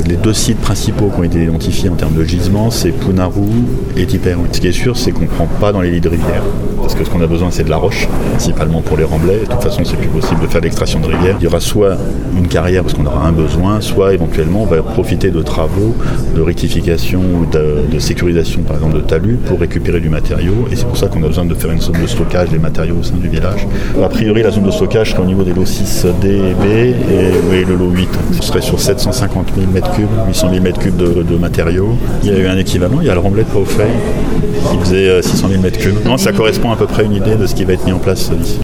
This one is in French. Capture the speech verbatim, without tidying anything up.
les deux sites principaux qui ont été identifiés en termes de gisement, c'est Punarou et Tiperu. Ce qui est sûr, c'est qu'on ne prend pas dans les lits de rivière, parce que ce qu'on a besoin, c'est de la roche, principalement pour les remblais. De toute façon, c'est plus possible de faire de l'extraction de rivière. Il y aura soit une carrière, parce qu'on aura un besoin, soit éventuellement, on va profiter de travaux de rectification ou de, de sécurisation, par exemple, de talus, pour récupérer du matériau. Et c'est pour ça qu'on a besoin de faire une zone de stockage des matériaux au sein du village. A priori, la zone de stockage serait au niveau des lots six D et B, et oui, le lot huit. Ce serait sur sept cent cinquante mille mètres cubes, huit cent mille mètres cubes de, de matériaux. Il y a eu un équivalent, il y a le remblai de Paufey, qui faisait six cent mille mètres cubes. Non, ça correspond à peu près à une idée de ce qui va être mis en place ici.